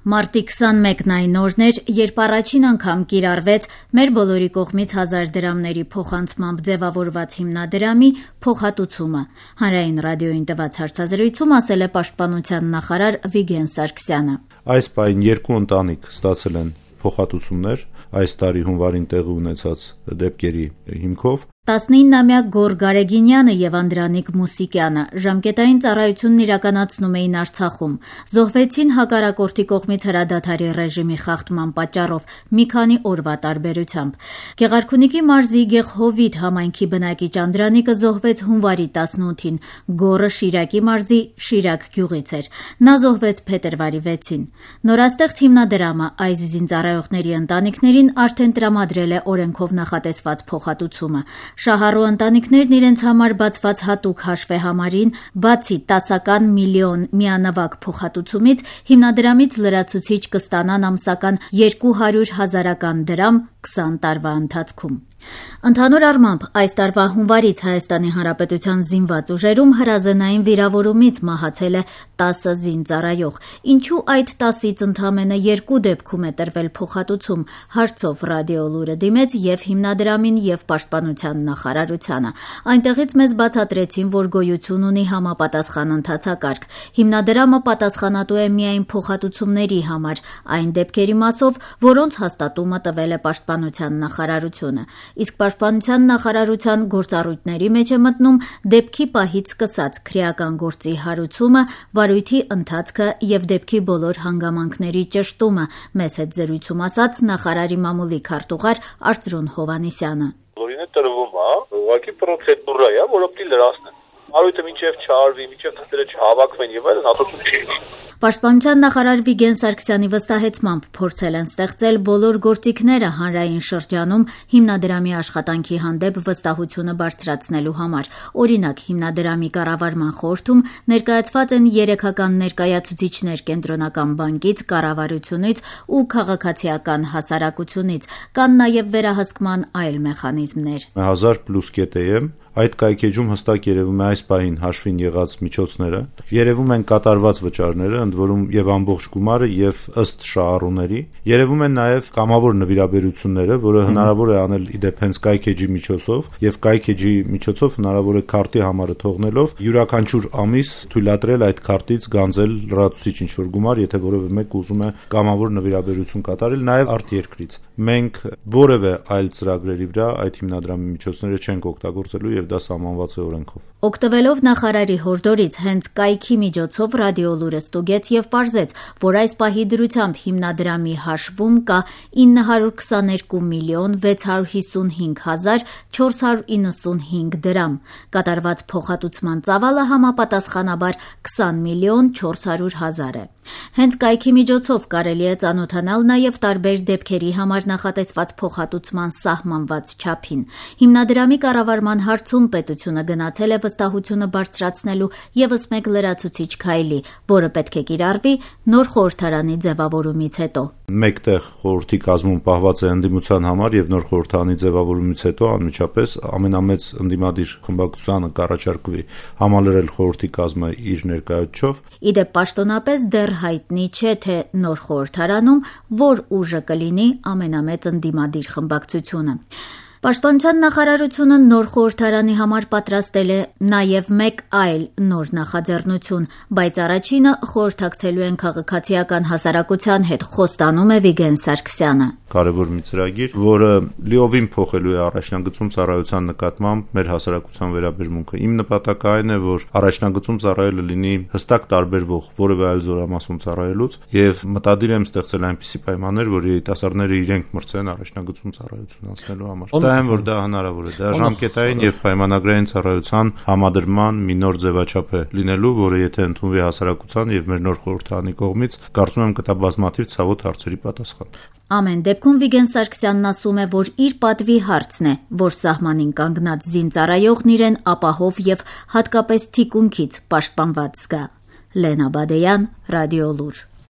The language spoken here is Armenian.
Մարտի 21-ն այն օրն էր, երբ առաջին անգամ կիրառվեց մեր բոլորի կողմից 1000 դրամների փոխանցմամբ ձևավորված հիմնադրամի փոխհատուցումը։ Հանրային ռադիոյին տված հարցազրույցում ասել է Պաշտպանության նախարար Վիգեն Սարգսյանը։ Այս պահին 2 ընտանիք ստացել են փոխհատուցումներ այս տարի հունվարին տեղի ունեցած դեպքերի հիմքով։ 19-ամյա Գոր Գարեգինյանը եւ Անդրանիկ Մուսիկյանը ժամկետային ծառայությունն իրականացնում էին Արցախում։ Զոհվեցին հակառակորդի կողմից հրադադարի ռեժիմի խախտման պատճառով մի քանի օրվա տարբերությամբ։ Գեղարքունիքի մարզի Գեղհովիտ համայնքի բնակիչ Անդրանիկը զոհվեց հունվարի 18-ին, Գորը Շիրակի մարզի Շիրակ գյուղից էր։ Նա զոհվեց փետրվարի 6-ին։ Նորաստեղծ հիմնադրամը այս զինծառայողների ընտանիքներին արդեն տրամադրել է օրենքով նախատեսված փոխհատուցումը։ Շահառու ընտանիքներն իրենց համար բացված հատուկ հաշվեհամարին, բացի 10 միլիոն միանավակ փոխհատուցումից, հիմնադրամից լրացուցիչ կստանան ամսական 200,000 դրամ 20 տարվա ընթացքում։ Ընդհանուր առմամբ, այս տարվա հունվարից Հայաստանի Հանրապետության զինված ուժերում հրազենային վիրավորումից մահացել է 10 զինծառայող։ Ինչու այդ 10-ից ընդամենը 2 դեպքում է տրվել փոխհատուցում, հարցով Ռադիո Լուրը դիմեց եւ հիմնադրամին եւ Պաշտպանության նախարարությանը։ Այնտեղից մեզ բացատրեցին, որ գոյություն ունի համապատասխան ընթացակարգ։ Հիմնադրամը պատասխանատու է միայն փոխհատուցումների համար, այն դեպքերի մասով, որոնց հաստատումը տվել է Պաշտպանության նախարարությունը։ Իսկ Պաշտպանության նախարարության գործառույթների մեջ է մտնում դեպքի պահից սկսած քրեական գործի հարուցումը, վարույթի ընթացքը եւ դեպքի բոլոր հանգամանքների ճշտումը, մեզ հետ զրույցում ասաց նախարարի մամուլի քարտուղար Արծրուն Հովհաննիսյանը։ Լորինը տրվում է, ուղղակի պրոցեդուրա է, որը պիտի լրացնեն։ Արույթը մինչև չարվի, մինչև թղթերը չհավաքվեն եւ այլն, հատուցում չի։ Պաշտպանության նախարար Վիգեն Սարգսյանի վստահեցմամբ փորձել են ստեղծել բոլոր գործիքները հանրային շրջանում հիմնադրամի աշխատանքի հանդեպ վստահությունը բարձրացնելու համար։ Օրինակ, հիմնադրամի կառավարման խորհրդում ներկայացված են երեքական ներկայացուցիչներ Կենտրոնական բանկից, կառավարությունից ու քաղաքացիական հասարակությունից, կան նաև վերահսկման այլ մեխանիզմներ։ 1000+ կետեմ այդ կայքեջում հստակ երևում է այս պահին հաշվին եղած միջոցները, երևում են կատարված վճարները, ընդ որում եւ ամբողջ գումարը եւ ըստ շահառուների, երևում են նաեւ կամավոր նվիրաբերությունները, որը հնարավոր է անել իդեպ հենց կայքեջի միջոցով եւ կայքեջի միջոցով հնարավոր է քարտի համարը թողնելով յուրաքանչյուր ամիս թույլատրել այդ քարտից գանձել լրացուցիչ ինչ-որ գումար, եթե որևէ մեկ ուզում է կամավոր նվիրաբերություն կատարել, նաեւ արտերկրից։ Մենք որևէ այլ ծրագրերի վրա այդ հիմնադրամի միջոցները չենք օգտագործելու եւ դա սահմանված է օրենքով։ Օգտվելով նախարարի հորդորից հենց կայքի միջոցով Ռադիո Լուրը ստուգեց եւ պարզեց, որ այս պահի դրությամբ հիմնադրամի հաշվում կա 922 միլիոն 655 հազար 495 դրամ։ Կատարված փոխհատուցման ծավալը համապատասխանաբար 20 միլիոն 400 հազար է։ Հենց կայքի միջոցով կարելի է ծանոթանալ նաև տարբեր դեպքերի համար նախատեսված փոխհատուցման սահմանված չափին։ Հիմնադրամի կառավարման հարցում պետությունը գնացել է վստահությունը բարձրացնելու ևս մեկ լրացուցիչ քայլի, որը պետք է կիրառվի նոր խորհրդարանի ձևավորումից հետո։ Մեկտեղ խորհրդի կազմում պահված է ընդդիմության համար եւ նոր խորհրդարանի ձևավորումից հետո անմիջապես ամենամեծ ընդդիմադիր խմբակցությանը կառաջարկվի համալրել խորհրդի կազմը իր ներկայացուցչով։ Իդեպ պաշտոնապես դեռ հայտնի չէ, թե նոր խորհրդարանում որ ուժը կլինի ամենամեծ ընդդիմադիր խմբակցությունը։ Պաշտպանության նախարարությունը նոր խորհրդարանի համար պատրաստել է նաև մեկ այլ նոր նախաձեռնություն, բայց առաջինը խորհրդակցելու են քաղաքացիական հասարակության հետ, խոստանում է Վիգեն Սարգսյանը։ Կարևոր մի ծրագիր, որը լիովին փոխելու է առաջնագծում ծառայության նկատմամբ մեր հասարակության վերաբերմունքը։ Իմ նպատակը այն է, որ առաջնագծում ծառայելը լինի հստակ տարբերվող որևէ այլ զորամասում ծառայելուց եւ մտադիր եմ ստեղծել այնպիսի պայմաններ, որ երիտասարդները իրենք մրցեն առաջնագծում ծառայություն անցնելու համար։ Որ դա հնարավոր է, դա ժամկետային եւ պայմանագրային ծառայության համադրման մի նոր ձևաչափ է լինելու, որը եթե ընդունվի հասարակության եւ մեր նոր խորհրդարանի կողմից, կարծում եմ կտա բազմաթիվ ցավոտ հարցերի պատասխան։ Ամեն դեպքում Վիգեն Սարգսյանն ասում է, որ իր պատվի հարցն է, որ սահմանին կանգնած զինծառայողն իրեն ապահով եւ հատկապես թիկունքից պաշտպանված զգա։ Լենա Բադեյան, Ռադիո Լուր։